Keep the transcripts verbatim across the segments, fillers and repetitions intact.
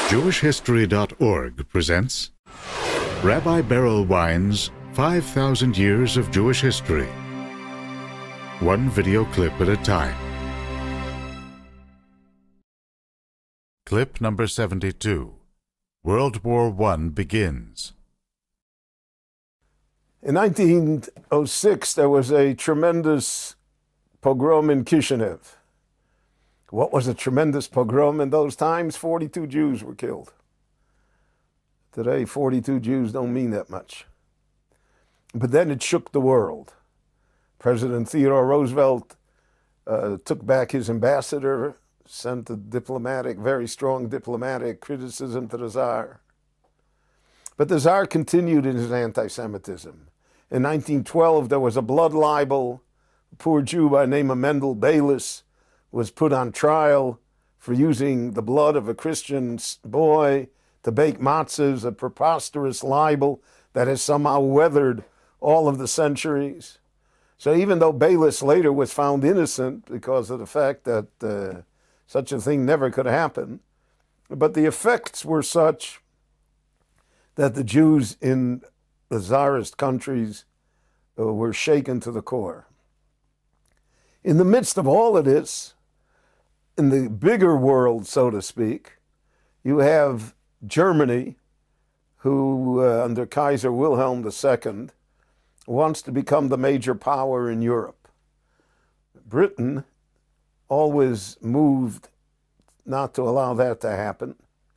Jewish History dot org presents Rabbi Berel Wein's five thousand Years of Jewish History. One video clip at a time. Clip number seventy-two. World War One begins. In nineteen oh six, there was a tremendous pogrom in Kishinev. What was a tremendous pogrom in those times? forty-two Jews were killed. Today, forty-two Jews don't mean that much. But then it shook the world. President Theodore Roosevelt uh, took back his ambassador, sent a diplomatic, very strong diplomatic criticism to the Tsar. But the Tsar continued in his anti-Semitism. In nineteen twelve, there was a blood libel. A poor Jew by the name of Mendel Bayless was put on trial for using the blood of a Christian boy to bake matzahs, a preposterous libel that has somehow weathered all of the centuries. So even though Bayless later was found innocent because of the fact that uh, such a thing never could happen, but the effects were such that the Jews in the Tsarist countries uh, were shaken to the core. In the midst of all of this, in the bigger world, so to speak, you have Germany, who uh, under Kaiser Wilhelm the Second wants to become the major power in Europe. Britain always moved not to allow that to happen,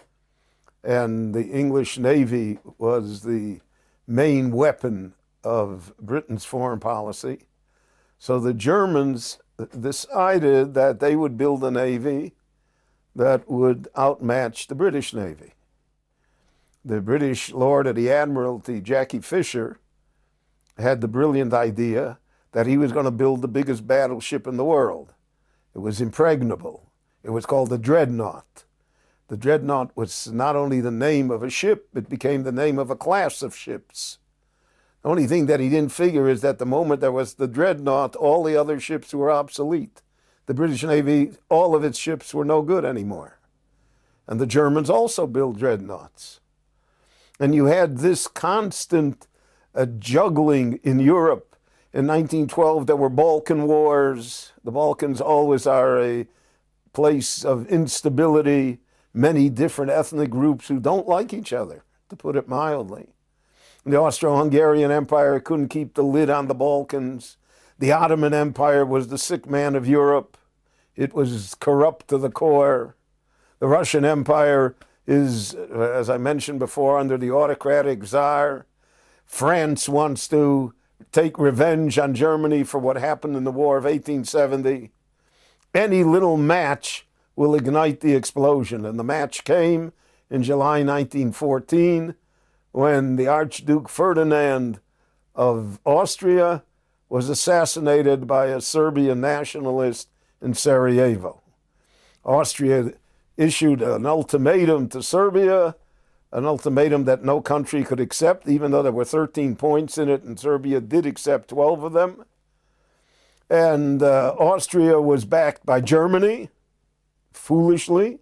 and the English Navy was the main weapon of Britain's foreign policy. So the Germans decided that they would build a navy that would outmatch the British Navy. The British Lord of the Admiralty, Jackie Fisher, had the brilliant idea that he was going to build the biggest battleship in the world. It was impregnable. It was called the Dreadnought. The Dreadnought was not only the name of a ship, it became the name of a class of ships. The only thing that he didn't figure is that the moment there was the Dreadnought, all the other ships were obsolete. The British Navy, all of its ships were no good anymore. And the Germans also built Dreadnoughts. And you had this constant uh, juggling in Europe. In nineteen twelve, there were Balkan wars. The Balkans always are a place of instability, many different ethnic groups who don't like each other, to put it mildly. The Austro-Hungarian Empire couldn't keep the lid on the Balkans. The Ottoman Empire was the sick man of Europe. It was corrupt to the core. The Russian Empire is, as I mentioned before, under the autocratic Tsar. France wants to take revenge on Germany for what happened in the War of eighteen seventy. Any little match will ignite the explosion. And the match came in July nineteen fourteen, when the Archduke Ferdinand of Austria was assassinated by a Serbian nationalist in Sarajevo. Austria issued an ultimatum to Serbia, an ultimatum that no country could accept, even though there were thirteen points in it, and Serbia did accept twelve of them. And uh, Austria was backed by Germany, foolishly.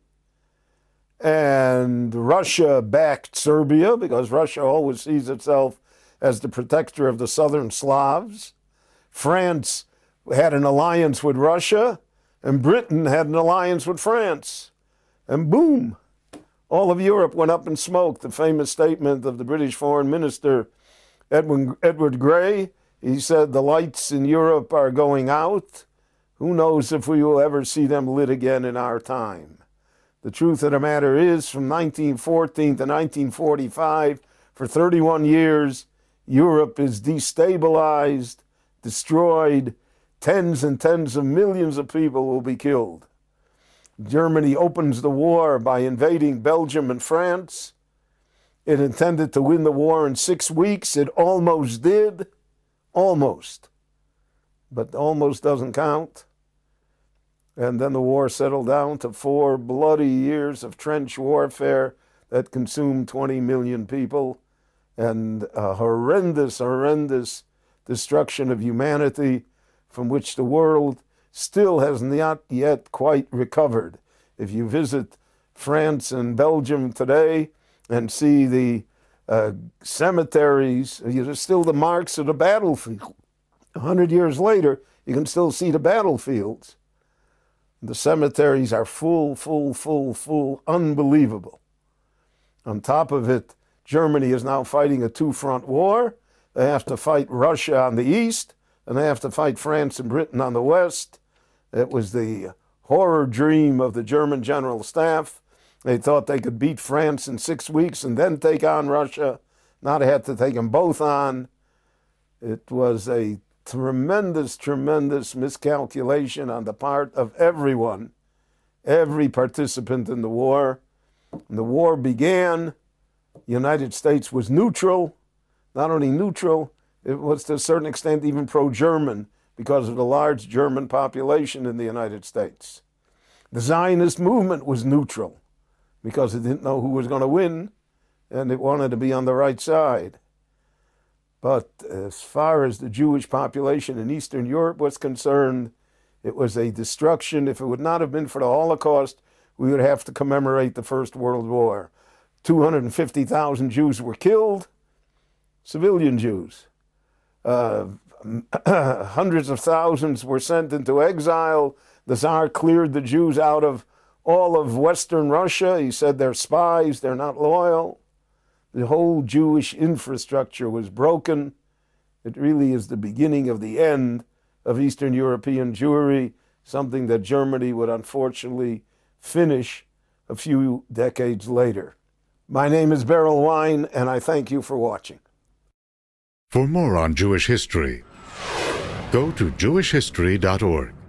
And Russia backed Serbia, because Russia always sees itself as the protector of the southern Slavs. France had an alliance with Russia, and Britain had an alliance with France. And boom, all of Europe went up in smoke. The famous statement of the British Foreign Minister, Edwin, Edward Grey, he said, "The lights in Europe are going out. Who knows if we will ever see them lit again in our time." The truth of the matter is, from nineteen fourteen to nineteen forty-five, for thirty-one years, Europe is destabilized, destroyed. Tens and tens of millions of people will be killed. Germany opens the war by invading Belgium and France. It intended to win the war in six weeks. It almost did. Almost. But almost doesn't count. And then the war settled down to four bloody years of trench warfare that consumed twenty million people, and a horrendous, horrendous destruction of humanity from which the world still has not yet quite recovered. If you visit France and Belgium today and see the uh, cemeteries, there's still the marks of the battlefield. A hundred years later, you can still see the battlefields. The cemeteries are full, full, full, full, unbelievable. On top of it, Germany is now fighting a two-front war. They have to fight Russia on the east, and they have to fight France and Britain on the west. It was the horror dream of the German General Staff. They thought they could beat France in six weeks and then take on Russia. Now they had to take them both on. It was a tremendous, tremendous miscalculation on the part of everyone, every participant in the war. When the war began, the United States was neutral. Not only neutral, it was to a certain extent even pro-German because of the large German population in the United States. The Zionist movement was neutral because it didn't know who was going to win, and it wanted to be on the right side. But as far as the Jewish population in Eastern Europe was concerned, it was a destruction. If it would not have been for the Holocaust, we would have to commemorate the First World War. two hundred fifty thousand Jews were killed, civilian Jews. Uh, hundreds of thousands were sent into exile. The Tsar cleared the Jews out of all of Western Russia. He said they're spies, they're not loyal. The whole Jewish infrastructure was broken. It really is the beginning of the end of Eastern European Jewry, something that Germany would unfortunately finish a few decades later. My name is Beryl Wine, and I thank you for watching. For more on Jewish history, go to Jewish history dot org.